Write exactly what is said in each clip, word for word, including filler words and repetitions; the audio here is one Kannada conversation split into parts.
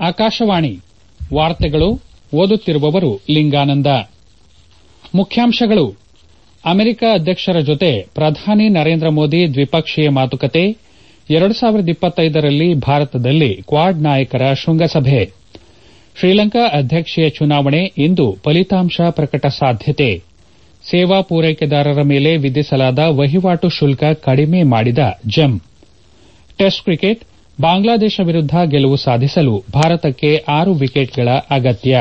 ಆಕಾಶವಾಣಿ ವಾರ್ತೆಗಳು ಓದುತ್ತಿರುವವರು ಲಿಂಗಾನಂದ. ಮುಖ್ಯಾಂಶಗಳು: ಅಮೆರಿಕ ಅಧ್ಯಕ್ಷರ ಜೊತೆ ಪ್ರಧಾನಿ ನರೇಂದ್ರ ಮೋದಿ ದ್ವಿಪಕ್ಷೀಯ ಮಾತುಕತೆ. ಎರಡು ಸಾವಿರದ ಇಪ್ಪತ್ತೈದರಲ್ಲಿ ಭಾರತದಲ್ಲಿ ಕ್ವಾಡ್ ನಾಯಕರ ಶೃಂಗಸಭೆ. ಶ್ರೀಲಂಕಾ ಅಧ್ಯಕ್ಷೀಯ ಚುನಾವಣೆ ಇಂದು ಫಲಿತಾಂಶ ಪ್ರಕಟ ಸಾಧ್ಯತೆ. ಸೇವಾ ಪೂರೈಕೆದಾರರ ಮೇಲೆ ವಿಧಿಸಲಾದ ವಹಿವಾಟು ಶುಲ್ಕ ಕಡಿಮೆ ಮಾಡಿದ ಜೆಮ್. ಟೆಸ್ಟ್ ಕ್ರಿಕೆಟ್ ಬಾಂಗ್ಲಾದೇಶ ವಿರುದ್ದ ಗೆಲುವು ಸಾಧಿಸಲು ಭಾರತಕ್ಕೆ ಆರು ವಿಕೆಟ್ಗಳ ಅಗತ್ಯ.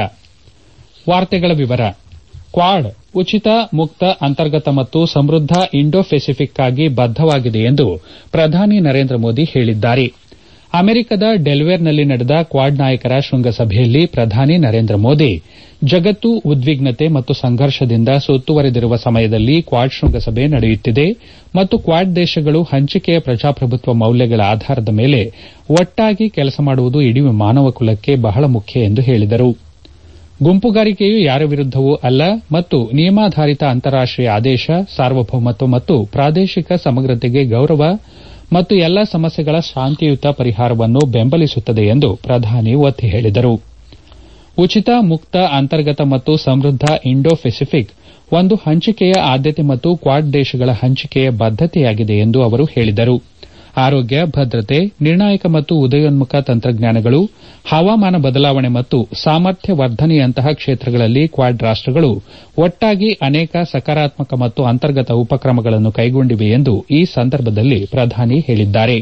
ಕ್ವಾಡ್ ಉಚಿತ, ಮುಕ್ತ, ಅಂತರ್ಗತ ಮತ್ತು ಸಮೃದ್ದ ಇಂಡೋ ಪೆಸಿಫಿಕ್ಗಾಗಿ ಬದ್ದವಾಗಿದೆ ಎಂದು ಪ್ರಧಾನಿ ನರೇಂದ್ರ ಮೋದಿ ಹೇಳಿದ್ದಾರೆ. ಅಮೆರಿಕದ ಡೆಲ್ವೇರ್ನಲ್ಲಿ ನಡೆದ ಕ್ವಾಡ್ ನಾಯಕರ ಶೃಂಗಸಭೆಯಲ್ಲಿ ಪ್ರಧಾನಿ ನರೇಂದ್ರ ಮೋದಿ ಜಗತ್ತು ಉದ್ವಿಗ್ನತೆ ಮತ್ತು ಸಂಘರ್ಷದಿಂದ ಸುತ್ತುವರೆದಿರುವ ಸಮಯದಲ್ಲಿ ಕ್ವಾಡ್ ಶೃಂಗಸಭೆ ನಡೆಯುತ್ತಿದೆ ಮತ್ತು ಕ್ವಾಡ್ ದೇಶಗಳು ಹಂಚಿಕೆಯ ಪ್ರಜಾಪ್ರಭುತ್ವ ಮೌಲ್ಯಗಳ ಆಧಾರದ ಮೇಲೆ ಒಟ್ಟಾಗಿ ಕೆಲಸ ಮಾಡುವುದು ಇಡೀ ಮಾನವ ಕುಲಕ್ಕೆ ಬಹಳ ಮುಖ್ಯ ಎಂದು ಹೇಳಿದರು. ಗುಂಪುಗಾರಿಕೆಯು ಯಾರ ವಿರುದ್ದವೂ ಅಲ್ಲ ಮತ್ತು ನಿಯಮಾಧಾರಿತ ಅಂತಾರಾಷ್ಟೀಯ ಆದೇಶ, ಸಾರ್ವಭೌಮತ್ವ ಮತ್ತು ಪ್ರಾದೇಶಿಕ ಸಮಗ್ರತೆಗೆ ಗೌರವ ಮತ್ತು ಎಲ್ಲಾ ಸಮಸ್ಯೆಗಳ ಶಾಂತಿಯುತ ಪರಿಹಾರವನ್ನು ಬೆಂಬಲಿಸುತ್ತದೆ ಎಂದು ಪ್ರಧಾನಿ ಒತ್ತಿ ಹೇಳಿದರು. ಉಚಿತ, ಮುಕ್ತ, ಅಂತರ್ಗತ ಮತ್ತು ಸಮೃದ್ದ ಇಂಡೋ ಪೆಸಿಫಿಕ್ ಒಂದು ಹಂಚಿಕೆಯ ಆದ್ಯತೆ ಮತ್ತು ಕ್ವಾಡ್ ದೇಶಗಳ ಹಂಚಿಕೆಯ ಬದ್ದತೆಯಾಗಿದೆ ಎಂದು ಅವರು ಹೇಳಿದರು. ಆರೋಗ್ಯ, ಭದ್ರತೆ, ನಿರ್ಣಾಯಕ ಮತ್ತು ಉದಯೋನ್ಮುಖ ತಂತ್ರಜ್ಞಾನಗಳು, ಹವಾಮಾನ ಬದಲಾವಣೆ ಮತ್ತು ಸಾಮರ್ಥ್ಯ ವರ್ಧನೆಯಂತಹ ಕ್ಷೇತ್ರಗಳಲ್ಲಿ ಕ್ವಾಡ್ ರಾಷ್ಟಗಳು ಒಟ್ಟಾಗಿ ಅನೇಕ ಸಕಾರಾತ್ಮಕ ಮತ್ತು ಅಂತರ್ಗತ ಉಪಕ್ರಮಗಳನ್ನು ಕೈಗೊಂಡಿವೆ ಎಂದು ಈ ಸಂದರ್ಭದಲ್ಲಿ ಪ್ರಧಾನಿ ಹೇಳಿದ್ದಾರೆ.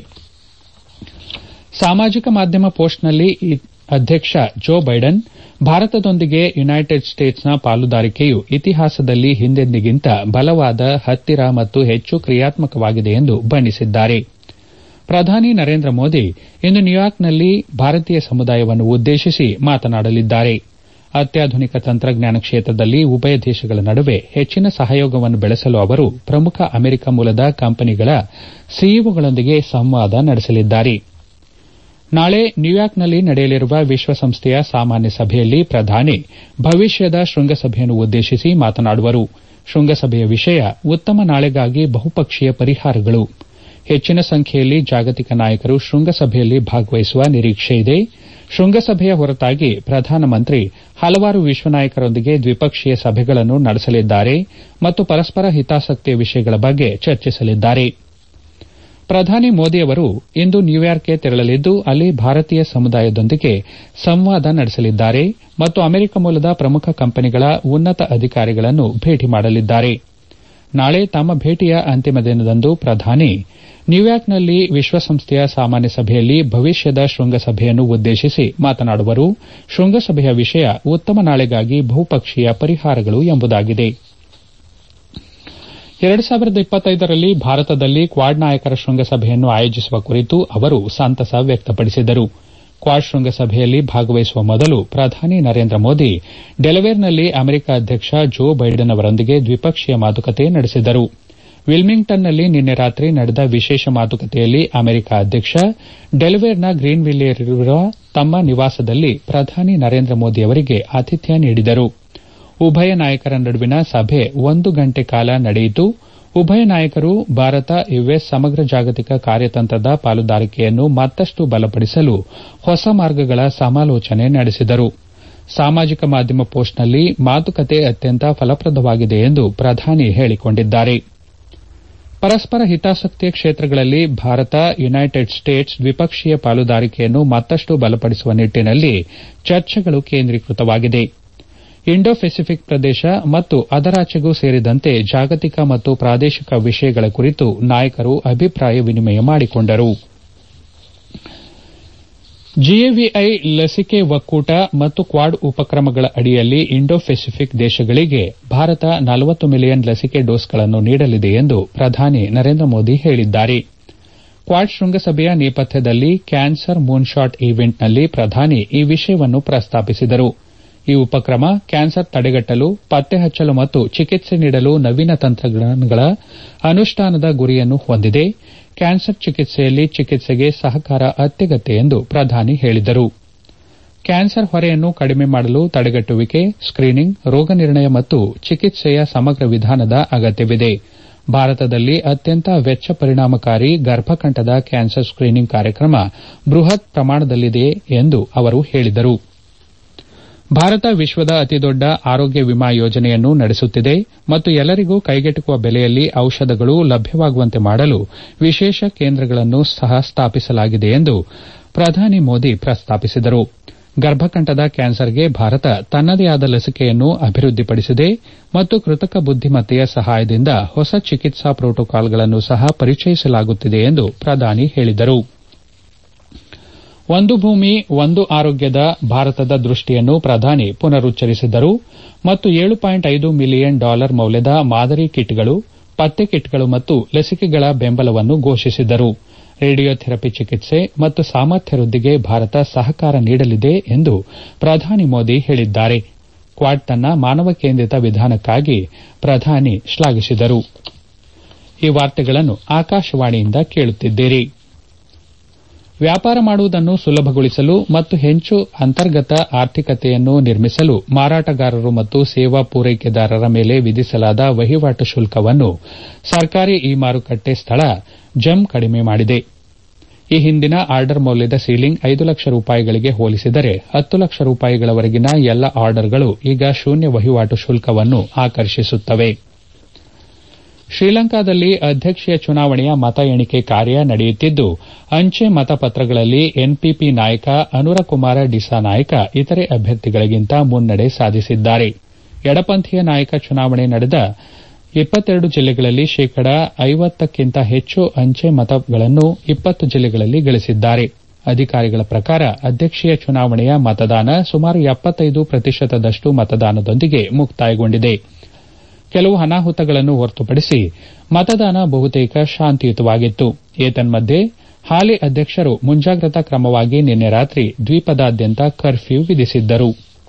ಸಾಮಾಜಿಕ ಮಾಧ್ಯಮ ಪೋಸ್ಟ್ನಲ್ಲಿ ಅಧ್ಯಕ್ಷ ಜೋ ಬೈಡನ್ ಭಾರತದೊಂದಿಗೆ ಯುನೈಟೆಡ್ ಸ್ಟೇಟ್ಸ್ನ ಪಾಲುದಾರಿಕೆಯು ಇತಿಹಾಸದಲ್ಲಿ ಹಿಂದೆಂದಿಗಿಂತ ಬಲವಾದ, ಹತ್ತಿರ ಮತ್ತು ಹೆಚ್ಚು ಕ್ರಿಯಾತ್ಮಕವಾಗಿದೆ ಎಂದು ಬಣ್ಣಿಸಿದ್ದಾರೆ. ಪ್ರಧಾನಿ ನರೇಂದ್ರ ಮೋದಿ ಇಂದು ನ್ಯೂಯಾರ್ಕ್ನಲ್ಲಿ ಭಾರತೀಯ ಸಮುದಾಯವನ್ನು ಉದ್ದೇಶಿಸಿ ಮಾತನಾಡಲಿದ್ದಾರೆ. ಅತ್ಯಾಧುನಿಕ ತಂತ್ರಜ್ಞಾನ ಕ್ಷೇತ್ರದಲ್ಲಿ ಉಭಯ ದೇಶಗಳ ನಡುವೆ ಹೆಚ್ಚಿನ ಸಹಯೋಗವನ್ನು ಬೆಳೆಸಲು ಅವರು ಪ್ರಮುಖ ಅಮೆರಿಕ ಮೂಲದ ಕಂಪನಿಗಳ ಸಿಇಒಗಳೊಂದಿಗೆ ಸಂವಾದ ನಡೆಸಲಿದ್ದಾರೆ. ನಾಳೆ ನ್ಯೂಯಾರ್ಕ್ನಲ್ಲಿ ನಡೆಯಲಿರುವ ವಿಶ್ವಸಂಸ್ಥೆಯ ಸಾಮಾನ್ಯ ಸಭೆಯಲ್ಲಿ ಪ್ರಧಾನಿ ಭವಿಷ್ಯದ ಶೃಂಗಸಭೆಯನ್ನು ಉದ್ದೇಶಿಸಿ ಮಾತನಾಡುವರು. ಶೃಂಗಸಭೆಯ ವಿಷಯ ಉತ್ತಮ ನಾಳೆಗಾಗಿ ಬಹುಪಕ್ಷೀಯ ಪರಿಹಾರಗಳು. ಹೆಚ್ಚಿನ ಸಂಖ್ಯೆಯಲ್ಲಿ ಜಾಗತಿಕ ನಾಯಕರು ಶೃಂಗಸಭೆಯಲ್ಲಿ ಭಾಗವಹಿಸುವ ನಿರೀಕ್ಷೆಯಿದೆ. ಶೃಂಗಸಭೆಯ ಹೊರತಾಗಿ ಪ್ರಧಾನಮಂತ್ರಿ ಹಲವಾರು ವಿಶ್ವ ನಾಯಕರೊಂದಿಗೆ ದ್ವಿಪಕ್ಷೀಯ ಸಭೆಗಳನ್ನು ನಡೆಸಲಿದ್ದಾರೆ ಮತ್ತು ಪರಸ್ಪರ ಹಿತಾಸಕ್ತಿಯ ವಿಷಯಗಳ ಬಗ್ಗೆ ಚರ್ಚಿಸಲಿದ್ದಾರೆ. ಪ್ರಧಾನಿ ಮೋದಿ ಅವರು ಇಂದು ನ್ಯೂಯಾರ್ಕ್ಗೆ ತೆರಳಲಿದ್ದು ಅಲ್ಲಿ ಭಾರತೀಯ ಸಮುದಾಯದೊಂದಿಗೆ ಸಂವಾದ ನಡೆಸಲಿದ್ದಾರೆ ಮತ್ತು ಅಮೆರಿಕ ಮೂಲದ ಪ್ರಮುಖ ಕಂಪನಿಗಳ ಉನ್ನತ ಅಧಿಕಾರಿಗಳನ್ನು ಭೇಟಿ ಮಾಡಲಿದ್ದಾರೆ. ನಾಳೆ ತಮ್ಮ ಭೇಟಿಯ ಅಂತಿಮ ದಿನದಂದು ಪ್ರಧಾನಿ ನ್ಯೂಯಾರ್ಕ್ನಲ್ಲಿ ವಿಶ್ವಸಂಸ್ಥೆಯ ಸಾಮಾನ್ಯ ಸಭೆಯಲ್ಲಿ ಭವಿಷ್ಯದ ಶೃಂಗಸಭೆಯನ್ನು ಉದ್ದೇಶಿಸಿ ಮಾತನಾಡುವರು. ಶೃಂಗಸಭೆಯ ವಿಷಯ ಉತ್ತಮ ನಾಳೆಗಾಗಿ ಬಹುಪಕ್ಷೀಯ ಪರಿಹಾರಗಳು ಎಂಬುದಾಗಿದೆ. ಎರಡು ಸಾವಿರದ ಇಪ್ಪತ್ತೈದರಲ್ಲಿ ಭಾರತದಲ್ಲಿ ಕ್ವಾಡ್ ನಾಯಕರ ಶೃಂಗಸಭೆಯನ್ನು ಆಯೋಜಿಸುವ ಕುರಿತು ಅವರು ಸಂತಸ ವ್ಯಕ್ತಪಡಿಸಿದರು. ಕ್ವಾಡ್ ಶೃಂಗಸಭೆಯಲ್ಲಿ ಭಾಗವಹಿಸುವ ಮೊದಲು ಪ್ರಧಾನಿ ನರೇಂದ್ರ ಮೋದಿ ಡೆಲವೇರ್ನಲ್ಲಿ ಅಮೆರಿಕ ಅಧ್ಯಕ್ಷ ಜೋ ಬೈಡನ್ ಅವರೊಂದಿಗೆ ದ್ವಿಪಕ್ಷೀಯ ಮಾತುಕತೆ ನಡೆಸಿದರು. ವಿಲ್ಮಿಂಗ್ಟನ್ನಲ್ಲಿ ನಿನ್ನೆ ರಾತ್ರಿ ನಡೆದ ವಿಶೇಷ ಮಾತುಕತೆಯಲ್ಲಿ ಅಮೆರಿಕ ಅಧ್ಯಕ್ಷ ಡೆಲವೇರ್ನ ಗ್ರೀನ್ವಿಲ್ನಲ್ಲಿರುವ ತಮ್ಮ ನಿವಾಸದಲ್ಲಿ ಪ್ರಧಾನಿ ನರೇಂದ್ರ ಮೋದಿ ಅವರಿಗೆ ಆತಿಥ್ಯ ನೀಡಿದರು. ಉಭಯ ನಾಯಕರ ನಡುವಿನ ಸಭೆ ಒಂದು ಗಂಟೆ ಕಾಲ ನಡೆಯಿತು. ಉಭಯ ನಾಯಕರು ಭಾರತ ಯುಎಸ್ ಸಮಗ್ರ ಜಾಗತಿಕ ಕಾರ್ಯತಂತ್ರದ ಪಾಲುದಾರಿಕೆಯನ್ನು ಮತ್ತಷ್ಟು ಬಲಪಡಿಸಲು ಹೊಸ ಮಾರ್ಗಗಳ ಸಮಾಲೋಚನೆ ನಡೆಸಿದರು. ಸಾಮಾಜಿಕ ಮಾಧ್ಯಮ ಪೋಸ್ಟ್ನಲ್ಲಿ ಮಾತುಕತೆ ಅತ್ಯಂತ ಫಲಪ್ರದವಾಗಿದೆ ಎಂದು ಪ್ರಧಾನಿ ಹೇಳಿಕೊಂಡಿದ್ದಾರೆ. ಪರಸ್ಪರ ಹಿತಾಸಕ್ತಿಯ ಕ್ಷೇತ್ರಗಳಲ್ಲಿ ಭಾರತ ಯುನೈಟೆಡ್ ಸ್ಟೇಟ್ಸ್ ದ್ವಿಪಕ್ಷೀಯ ಪಾಲುದಾರಿಕೆಯನ್ನು ಮತ್ತಷ್ಟು ಬಲಪಡಿಸುವ ನಿಟ್ಟಿನಲ್ಲಿ ಚರ್ಚೆಗಳು ಕೇಂದ್ರೀಕೃತವಾಗಿದೆ. ಇಂಡೋ ಪೆಸಿಫಿಕ್ ಪ್ರದೇಶ ಮತ್ತು ಅದರಾಚೆಗೂ ಸೇರಿದಂತೆ ಜಾಗತಿಕ ಮತ್ತು ಪ್ರಾದೇಶಿಕ ವಿಷಯಗಳ ಕುರಿತು ನಾಯಕರು ಅಭಿಪ್ರಾಯ ವಿನಿಮಯ ಮಾಡಿಕೊಂಡರು. ಜಿಎವಿಐ ಲಸಿಕೆ ಒಕ್ಕೂಟ ಮತ್ತು ಕ್ವಾಡ್ ಉಪಕ್ರಮಗಳ ಅಡಿಯಲ್ಲಿ ಇಂಡೋ ಪೆಸಿಫಿಕ್ ದೇಶಗಳಿಗೆ ಭಾರತ ನಲವತ್ತು ಮಿಲಿಯನ್ ಲಸಿಕೆ ಡೋಸ್ಗಳನ್ನು ನೀಡಲಿದೆ ಎಂದು ಪ್ರಧಾನಿ ನರೇಂದ್ರ ಮೋದಿ ಹೇಳಿದ್ದಾರೆ. ಕ್ವಾಡ್ ಶೃಂಗಸಭೆಯ ನೇಪಥ್ಯದಲ್ಲಿ ಕ್ಯಾನ್ಸರ್ ಮೂನ್ಶಾಟ್ ಈವೆಂಟ್ನಲ್ಲಿ ಪ್ರಧಾನಿ ಈ ವಿಷಯವನ್ನು ಪ್ರಸ್ತಾಪಿಸಿದರು. ಈ ಉಪಕ್ರಮ ಕ್ಯಾನ್ಸರ್ ತಡೆಗಟ್ಟಲು, ಪತ್ತೆ ಹಚ್ಚಲು ಮತ್ತು ಚಿಕಿತ್ಸೆ ನೀಡಲು ನವೀನ ತಂತ್ರಜ್ಞಾನಗಳ ಅನುಷ್ಠಾನದ ಗುರಿಯನ್ನು ಹೊಂದಿದೆ. ಕ್ಯಾನ್ಸರ್ ಚಿಕಿತ್ಸೆಯಲ್ಲಿ ಚಿಕಿತ್ಸೆಗೆ ಸಹಕಾರ ಅತ್ಯಗತ್ಯ ಎಂದು ಪ್ರಧಾನಿ ಹೇಳಿದರು. ಕ್ಯಾನ್ಸರ್ ಹೊರೆಯನ್ನು ಕಡಿಮೆ ಮಾಡಲು ತಡೆಗಟ್ಟುವಿಕೆ, ಸ್ಕ್ರೀನಿಂಗ್, ರೋಗ ನಿರ್ಣಯ ಮತ್ತು ಚಿಕಿತ್ಸೆಯ ಸಮಗ್ರ ವಿಧಾನದ ಅಗತ್ಯವಿದೆ. ಭಾರತದಲ್ಲಿ ಅತ್ಯಂತ ವೆಚ್ಚ ಪರಿಣಾಮಕಾರಿ ಗರ್ಭಕಂಠದ ಕ್ಯಾನ್ಸರ್ ಸ್ಕ್ರೀನಿಂಗ್ ಕಾರ್ಯಕ್ರಮ ಬೃಹತ್ ಪ್ರಮಾಣದಲ್ಲಿದೆ ಎಂದು ಅವರು ಹೇಳಿದರು. ಭಾರತ ವಿಶ್ವದ ಅತಿದೊಡ್ಡ ಆರೋಗ್ಯ ವಿಮಾ ಯೋಜನೆಯನ್ನು ನಡೆಸುತ್ತಿದೆ ಮತ್ತು ಎಲ್ಲರಿಗೂ ಕೈಗೆಟುಕುವ ಬೆಲೆಯಲ್ಲಿ ಔಷಧಗಳು ಲಭ್ಯವಾಗುವಂತೆ ಮಾಡಲು ವಿಶೇಷ ಕೇಂದ್ರಗಳನ್ನು ಸಹ ಸ್ಥಾಪಿಸಲಾಗಿದೆ ಎಂದು ಪ್ರಧಾನಿ ಮೋದಿ ಪ್ರಸ್ತಾಪಿಸಿದರು. ಗರ್ಭಕಂಠದ ಕ್ಯಾನ್ಸರ್ಗೆ ಭಾರತ ತನ್ನದೇ ಆದ ಲಸಿಕೆಯನ್ನು ಅಭಿವೃದ್ಧಿಪಡಿಸಿದೆ ಮತ್ತು ಕೃತಕ ಬುದ್ದಿಮತ್ತೆಯ ಸಹಾಯದಿಂದ ಹೊಸ ಚಿಕಿತ್ಸಾ ಪ್ರೋಟೋಕಾಲ್ಗಳನ್ನು ಸಹ ಪರಿಚಯಿಸಲಾಗುತ್ತಿದೆ ಎಂದು ಪ್ರಧಾನಿ ಹೇಳಿದರು. ಒಂದು ಭೂಮಿ ಒಂದು ಆರೋಗ್ಯದ ಭಾರತದ ದೃಷ್ಟಿಯನ್ನು ಪ್ರಧಾನಿ ಪುನರುಚ್ಚರಿಸಿದರು ಮತ್ತು ಏಳು ಪಾಯಿಂಟ್ ಐದು ಮಿಲಿಯನ್ ಡಾಲರ್ ಮೌಲ್ಯದ ಮಾದರಿ ಕಿಟ್ಗಳು, ಪತ್ತೆ ಕಿಟ್ಗಳು ಮತ್ತು ಲಸಿಕೆಗಳ ಬೆಂಬಲವನ್ನು ಘೋಷಿಸಿದರು. ರೇಡಿಯೋಥೆರಪಿ ಚಿಕಿತ್ಸೆ ಮತ್ತು ಸಾಮರ್ಥ್ಯ ವೃದ್ಧಿಗೆ ಭಾರತ ಸಹಕಾರ ನೀಡಲಿದೆ ಎಂದು ಪ್ರಧಾನಿ ಮೋದಿ ಹೇಳಿದ್ದಾರೆ. ಕ್ವಾಡ್ ತನ್ನ ಮಾನವ ಕೇಂದ್ರಿತ ವಿಧಾನಕ್ಕಾಗಿ ಪ್ರಧಾನಿ ಶ್ಲಾಘಿಸಿದರು. ಈ ವಾರ್ತೆಗಳನ್ನು ಆಕಾಶವಾಣಿಯಿಂದ ಕೇಳುತ್ತಿದ್ದೀರಿ. ವ್ಯಾಪಾರ ಮಾಡುವುದನ್ನು ಸುಲಭಗೊಳಿಸಲು ಮತ್ತು ಹೆಚ್ಚು ಅಂತರ್ಗತ ಆರ್ಥಿಕತೆಯನ್ನು ನಿರ್ಮಿಸಲು ಮಾರಾಟಗಾರರು ಮತ್ತು ಸೇವಾ ಪೂರೈಕೆದಾರರ ಮೇಲೆ ವಿಧಿಸಲಾದ ವಹಿವಾಟು ಶುಲ್ಕವನ್ನು ಸರ್ಕಾರಿ ಇ ಮಾರುಕಟ್ಟೆ ಸ್ಥಳ ಜೆಮ್ ಕಡಿಮೆ ಮಾಡಿದೆ. ಈ ಹಿಂದಿನ ಆರ್ಡರ್ ಮೌಲ್ಯದ ಸೀಲಿಂಗ್ ಐದು ಲಕ್ಷ ರೂಪಾಯಿಗಳಿಗೆ ಹೋಲಿಸಿದರೆ ಹತ್ತು ಲಕ್ಷ ರೂಪಾಯಿಗಳವರೆಗಿನ ಎಲ್ಲ ಆರ್ಡರ್ಗಳು ಈಗ ಶೂನ್ಯ ವಹಿವಾಟು ಶುಲ್ಕವನ್ನು ಆಕರ್ಷಿಸುತ್ತವೆ. ಶ್ರೀಲಂಕಾದಲ್ಲಿ ಅಧ್ಯಕ್ಷೀಯ ಚುನಾವಣೆಯ ಮತ ಎಣಿಕೆ ಕಾರ್ಯ ನಡೆಯುತ್ತಿದ್ದು, ಅಂಚೆ ಮತಪತ್ರಗಳಲ್ಲಿ ಎನ್ಪಿಪಿ ನಾಯಕ ಅನುರಕುಮಾರ ಡಿಸಾನಾಯಕ ಇತರೆ ಅಭ್ಯರ್ಥಿಗಳಿಗಿಂತ ಮುನ್ನಡೆ ಸಾಧಿಸಿದ್ದಾರೆ. ಎಡಪಂಥೀಯ ನಾಯಕ ಚುನಾವಣೆ ನಡೆದ ಇಪ್ಪತ್ತೆರಡು ಜಿಲ್ಲೆಗಳಲ್ಲಿ ಶೇಕಡಾ ಐವತ್ತಕ್ಕಿಂತ ಹೆಚ್ಚು ಅಂಚೆ ಮತಗಳನ್ನು ಇಪ್ಪತ್ತು ಜಿಲ್ಲೆಗಳಲ್ಲಿ ಗಳಿಸಿದ್ದಾರೆ. ಅಧಿಕಾರಿಗಳ ಪ್ರಕಾರ ಅಧ್ಯಕ್ಷೀಯ ಚುನಾವಣೆಯ ಮತದಾನ ಸುಮಾರು ಎಪ್ಪತ್ತೈದು ಪ್ರತಿಶತದಷ್ಟು ಮತದಾನದೊಂದಿಗೆ ಮುಕ್ತಾಯಗೊಂಡಿದೆ. ಕೆಲವು ಅನಾಹುತಗಳನ್ನು ಹೊರತುಪಡಿಸಿ ಮತದಾನ ಬಹುತೇಕ ಶಾಂತಿಯುತವಾಗಿತ್ತು. ಏತನ್ಮಧ್ಯೆ ಹಾಲಿ ಅಧ್ಯಕ್ಷರು ಮುಂಜಾಗ್ರತಾ ಕ್ರಮವಾಗಿ ನಿನ್ನೆ ರಾತ್ರಿ ದ್ವೀಪದಾದ್ಯಂತ ಕರ್ಫ್ಯೂ ವಿಧಿಸಿದ್ದರು.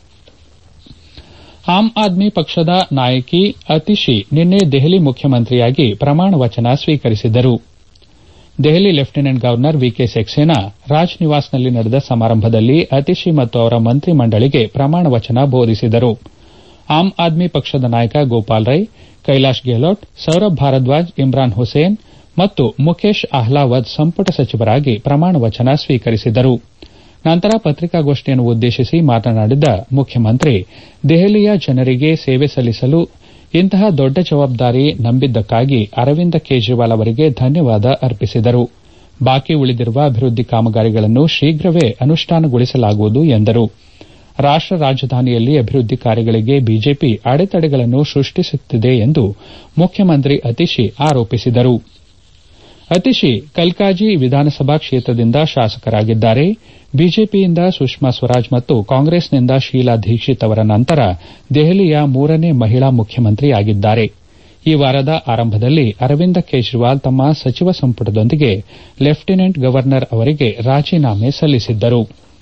ಆಮ್ ಆದ್ಮಿ ಪಕ್ಷದ ನಾಯಕಿ ಅತಿಶಿ ನಿನ್ನೆ ದೆಹಲಿ ಮುಖ್ಯಮಂತ್ರಿಯಾಗಿ ಪ್ರಮಾಣ ವಚನ ಸ್ವೀಕರಿಸಿದರು. Delhi lieutenant governor VK Saxena Raj ನಿವಾಸ್ನಲ್ಲಿ ನಡೆದ ಸಮಾರಂಭದಲ್ಲಿ ಅತಿಶಿ ಮತ್ತು ಅವರ ಮಂತ್ರಿ ಮಂಡಳಿಗೆ ಪ್ರಮಾಣ ವಚನ ಬೋಧಿಸಿದರು. ಆಮ್ ಆದ್ಮಿ ಪಕ್ಷದ ನಾಯಕ ಗೋಪಾಲ್ ರೈ, ಕೈಲಾಶ್ ಗೆಹ್ಲೋಟ್, ಸೌರಭ್ ಭಾರದ್ವಾಜ್, ಇಮ್ರಾನ್ ಹುಸೇನ್ ಮತ್ತು ಮುಖೇಶ್ ಅಹ್ಲಾವದ್ ಸಂಪುಟ ಸಚಿವರಾಗಿ ಪ್ರಮಾಣ ವಚನ ಸ್ವೀಕರಿಸಿದರು. ನಂತರ ಪತ್ರಿಕಾಗೋಷ್ಠಿಯನ್ನು ಉದ್ದೇಶಿಸಿ ಮಾತನಾಡಿದ ಮುಖ್ಯಮಂತ್ರಿ, ದೆಹಲಿಯ ಜನರಿಗೆ ಸೇವೆ ಸಲ್ಲಿಸಲು ಇಂತಹ ದೊಡ್ಡ ಜವಾಬ್ದಾರಿ ನಂಬಿದ್ದಕ್ಕಾಗಿ ಅರವಿಂದ ಕೇಜ್ರಿವಾಲ್ ಅವರಿಗೆ ಧನ್ಯವಾದ ಅರ್ಪಿಸಿದರು. ಬಾಕಿ ಉಳಿದಿರುವ ಅಭಿವೃದ್ಧಿ ಕಾಮಗಾರಿಗಳನ್ನು ಶೀಘ್ರವೇ ಅನುಷ್ಠಾನಗೊಳಿಸಲಾಗುವುದು ಎಂದರು. ರಾಷ್ಟ ರಾಜಧಾನಿಯಲ್ಲಿ ಅಭಿವೃದ್ಧಿ ಕಾರ್ಯಗಳಿಗೆ ಬಿಜೆಪಿ ಅಡೆತಡೆಗಳನ್ನು ಸೃಷ್ಟಿಸುತ್ತಿದೆ ಎಂದು ಮುಖ್ಯಮಂತ್ರಿ ಅತಿಶಿ ಆರೋಪಿಸಿದರು. ಅತಿಶಿ ಕಲ್ಕಾಜಿ ವಿಧಾನಸಭಾ ಕ್ಷೇತ್ರದಿಂದ ಶಾಸಕರಾಗಿದ್ದಾರೆ. ಬಿಜೆಪಿಯಿಂದ ಸುಷ್ಮಾ ಸ್ವರಾಜ್ ಮತ್ತು ಕಾಂಗ್ರೆಸ್ನಿಂದ ಶೀಲಾ ದೀಕ್ಷಿತ್ ಅವರ ನಂತರ ದೆಹಲಿಯ ಮೂರನೇ ಮಹಿಳಾ ಮುಖ್ಯಮಂತ್ರಿಯಾಗಿದ್ದಾರೆ. ಈ ವಾರದ ಆರಂಭದಲ್ಲಿ ಅರವಿಂದ ಕೇಜ್ರಿವಾಲ್ ತಮ್ಮ ಸಚಿವ ಸಂಪುಟದೊಂದಿಗೆ ಲೆಫ್ಟಿನೆಂಟ್ ಗವರ್ನರ್ ಅವರಿಗೆ ರಾಜೀನಾಮೆ ಸಲ್ಲಿಸಿದ್ದರು.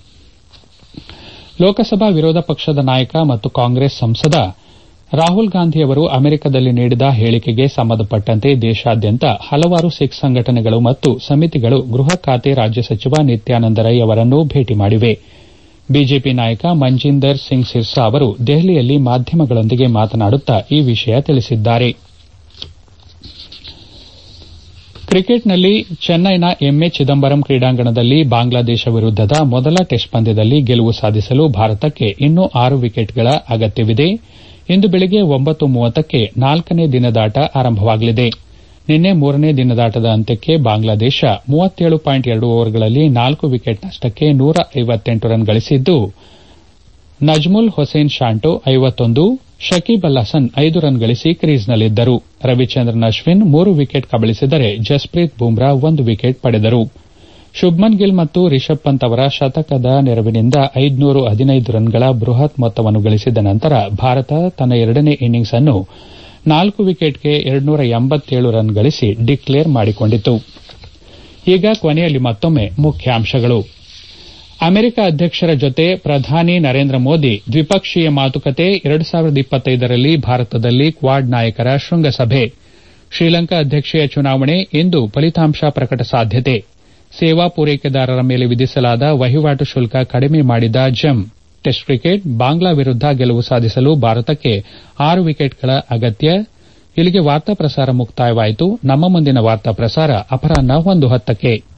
ಲೋಕಸಭಾ ವಿರೋಧ ಪಕ್ಷದ ನಾಯಕ ಮತ್ತು ಕಾಂಗ್ರೆಸ್ ಸಂಸದ ರಾಹುಲ್ ಗಾಂಧಿ ಅವರು ಅಮೆರಿಕದಲ್ಲಿ ನೀಡಿದ ಹೇಳಿಕೆಗೆ ಸಂಬಂಧಪಟ್ಟಂತೆ ದೇಶಾದ್ಯಂತ ಹಲವಾರು ಸಿಖ್ ಸಂಘಟನೆಗಳು ಮತ್ತು ಸಮಿತಿಗಳು ಗೃಹ ಖಾತೆ ರಾಜ್ಯ ಸಚಿವ ನಿತ್ಯಾನಂದ ರೈ ಅವರನ್ನು ಭೇಟಿ ಮಾಡಿವೆ. ಬಿಜೆಪಿ ನಾಯಕ ಮಂಜೀಂದರ್ ಸಿಂಗ್ ಸಿರ್ಸಾ ಅವರು ದೆಹಲಿಯಲ್ಲಿ ಮಾಧ್ಯಮಗಳೊಂದಿಗೆ ಮಾತನಾಡುತ್ತಾ ಈ ವಿಷಯ ತಿಳಿಸಿದ್ದಾರೆ. ಕ್ರಿಕೆಟ್ನಲ್ಲಿ ಚೆನ್ನೈನ ಎಂಎ ಚಿದಂಬರಂ ಕ್ರೀಡಾಂಗಣದಲ್ಲಿ ಬಾಂಗ್ಲಾದೇಶ ವಿರುದ್ದದ ಮೊದಲ ಟೆಸ್ಟ್ ಪಂದ್ಯದಲ್ಲಿ ಗೆಲುವು ಸಾಧಿಸಲು ಭಾರತಕ್ಕೆ ಇನ್ನೂ ಆರು ವಿಕೆಟ್ಗಳ ಅಗತ್ಯವಿದೆ. ಇಂದು ಬೆಳಗ್ಗೆ ಒಂಬತ್ತು ಮೂವತ್ತಕ್ಕೆ ನಾಲ್ಕನೇ ದಿನದಾಟ ಆರಂಭವಾಗಲಿದೆ. ನಿನ್ನೆ ಮೂರನೇ ದಿನದಾಟದ ಅಂತ್ಯಕ್ಕೆ ಬಾಂಗ್ಲಾದೇಶ ಮೂವತ್ತೇಳು ಪಾಯಿಂಟ್ ಎರಡು ಓವರ್ಗಳಲ್ಲಿ ನಾಲ್ಕು ವಿಕೆಟ್ ನಷ್ಟಕ್ಕೆ ನೂರ ಐವತ್ತೆಂಟು ರನ್ ಗಳಿಸಿದ್ದು, ನಜ್ಮುಲ್ ಹೊಸೇನ್ ಶಾಂಟೋ ಐವತ್ತೊಂದು, ಶಕೀಬ್ ಅಲ್ ಹಸನ್ ಐದು ರನ್ ಗಳಿಸಿ ಕ್ರೀಸ್ನಲ್ಲಿದ್ದರು. ರವಿಚಂದ್ರನ್ ಅಶ್ವಿನ್ ಮೂರು ವಿಕೆಟ್ ಕಬಳಿಸಿದರೆ ಜಸ್ಪ್ರೀತ್ ಬುಮ್ರಾ ಒಂದು ವಿಕೆಟ್ ಪಡೆದರು. ಶುಭ್ಮನ್ ಗಿಲ್ ಮತ್ತು ರಿಷಬ್ ಪಂತ್ ಅವರ ಶತಕದ ನೆರವಿನಿಂದ ಐದುನೂರ ಹದಿನೈದು ರನ್ಗಳ ಬೃಹತ್ ಮೊತ್ತವನ್ನು ಗಳಿಸಿದ ನಂತರ ಭಾರತ ತನ್ನ ಎರಡನೇ ಇನ್ನಿಂಗ್ಸ್ ಅನ್ನು ನಾಲ್ಕು ವಿಕೆಟ್ಗೆ ಎರಡುನೂರ ಎಂಬತ್ತೇಳು ರನ್ ಗಳಿಸಿ ಡಿಕ್ಲೇರ್ ಮಾಡಿಕೊಂಡಿತು. ಈಗ ಕೊನೆಯಲ್ಲಿ ಮತ್ತೊಮ್ಮೆ ಮುಖ್ಯಾಂಶಗಳು. ಅಮೆರಿಕ ಅಧ್ಯಕ್ಷರ ಜೊತೆ ಪ್ರಧಾನಿ ನರೇಂದ್ರ ಮೋದಿ ದ್ವಿಪಕ್ಷೀಯ ಮಾತುಕತೆ. ಎರಡು ಸಾವಿರದ ಇಪ್ಪತ್ತೈದರಲ್ಲಿ ಭಾರತದಲ್ಲಿ ಕ್ವಾಡ್ ನಾಯಕರ ಶೃಂಗಸಭೆ. ಶ್ರೀಲಂಕಾ ಅಧ್ಯಕ್ಷೀಯ ಚುನಾವಣೆ ಇಂದು ಫಲಿತಾಂಶ ಪ್ರಕಟ ಸಾಧ್ಯತೆ. ಸೇವಾ ಪೂರೈಕೆದಾರರ ಮೇಲೆ ವಿಧಿಸಲಾದ ವಹಿವಾಟು ಶುಲ್ಕ ಕಡಿಮೆ ಮಾಡಿದ ಜೆಮ್. ಟೆಸ್ಟ್ ಕ್ರಿಕೆಟ್ ಬಾಂಗ್ಲಾ ವಿರುದ್ದ ಗೆಲುವು ಸಾಧಿಸಲು ಭಾರತಕ್ಕೆ ಆರು ವಿಕೆಟ್ಗಳ ಅಗತ್ಯ. ಇಲ್ಲಿಗೆ ವಾರ್ತಾ ಪ್ರಸಾರ ಮುಕ್ತಾಯವಾಯಿತು. ನಮ್ಮ ಮುಂದಿನ ವಾರ್ತಾ ಪ್ರಸಾರ ಅಪರಾಹ್ನ ಒಂದು ಹತ್ತಕ್ಕೆ.